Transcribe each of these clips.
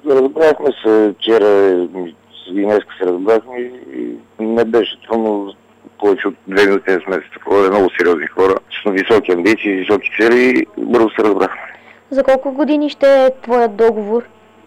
Разбрахме се вчера и днес се разбрахме и не беше трудно. Повече от 2 минути не сме се такова, много сериозни хора, с високи амбиции, високи цели и бързо се разбрахме. За колко години ще е твоят договор?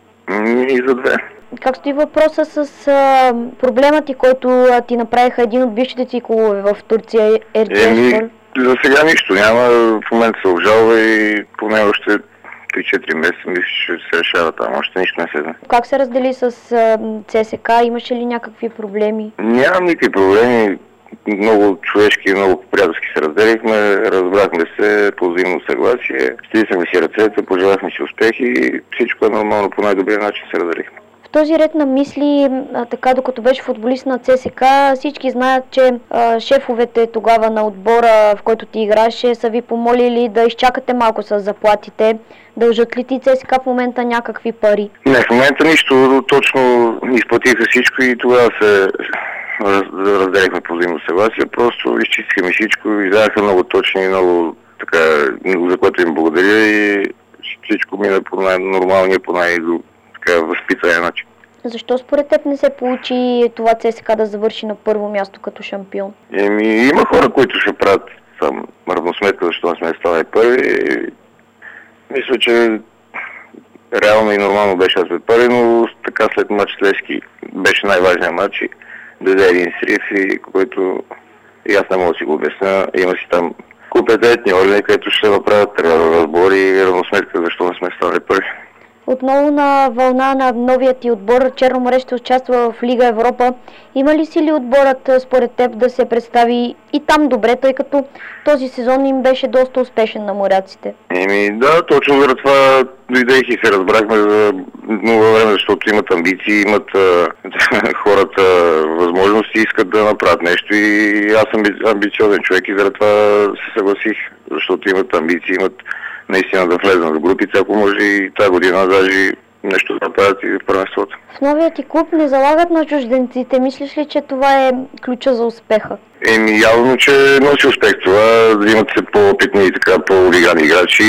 И за 2. Как стои въпроса с проблема ти, който ти направиха един от бившите ти клубове в Турция, Ердешпор? За сега нищо няма. В момента се обжалва и поне още 3-4 месеца мисля, че се решава там. Още нищо не се знае. Как се раздели с ЦСК? Имаше ли някакви проблеми? Нямам никакви проблеми. Много човешки, много приятелски се разделихме, разбрахме се по взаимно съгласие, стисахме си ръцете, пожелахме си успехи и всичко е нормално, по най-добрия начин се разделихме. В този ред на мисли, така докато беше футболист на ЦСК, всички знаят, че шефовете тогава на отбора, в който ти играеше, са ви помолили да изчакате малко с заплатите. Дължат ли ти ЦСК в момента някакви пари? Не, в момента нищо, точно изплатиха всичко и тогава се разделихме по взаимно съгласие, просто изчистихме всичко, издадаха много точни, много така, за което им благодаря и всичко мина по най-нормалния, по възпитания начин. Защо според теб не се получи това ЦСКА да завърши на първо място като шампион? Има хора, които ще правят там равносметка, защо не сме станали първи. Мисля, че реално и нормално беше да сме първи, но така след матч с Левски беше най-важният матч и дойде един срив, и който и аз не мога да си го обясня. Има си там компетентни органи, където ще направят разбори и равносметка, защо не сме станали първи. Отново на вълна на новия ти отбор, Черно море ще участва в Лига Европа. Има ли сили отборът според теб да се представи и там добре, тъй като този сезон им беше доста успешен на моряците? Да, точно за това дойдех и се разбрахме за много време, защото имат амбиции, имат хората възможности, искат да направят нещо и аз съм амбициозен човек и заради това се съгласих, защото имат амбиции, имат наистина да влезем в групите, ако може и тази година даже нещо да направят и в първенството. В новия ти клуб не залагат на чужденците. Мислиш ли, че това е ключа за успеха? Явно, че носи успех това. Имат се по-опитни и така по-олигани играчи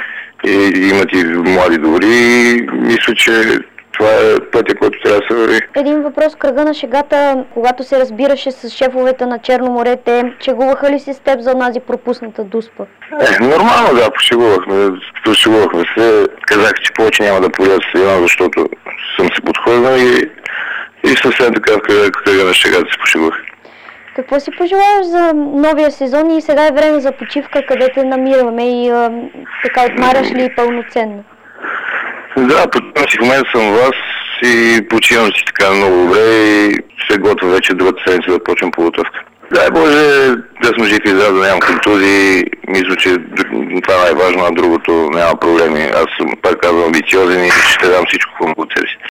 и имат и млади добри. Мисля, че това е пътя, който трябва да се върви. Един въпрос, кръга на шегата, когато се разбираше с шефовете на Черно море, те шегуваха ли си с теб за онази пропусната дуспа? Нормално, да, пошегувахме се. Казах, че повече няма да поля с стадиона, защото съм се подходил и съвсем така в кръга на шегата се пошегувах. Какво си пожелаваш за новия сезон и сега е време за почивка, къде те намираме и така отмаряш ли пълноценно? Да, почивам си в момента съм вас и почивам си така много добре и се готвя вече другата седмица да почвам подготовка. Дай Боже да сме живи и здрави, да нямам контузии. Мисля, че това е най-важно, а другото няма проблеми. Аз съм, пак казвам, амбициозен и ще дам всичко, което мога от себе си.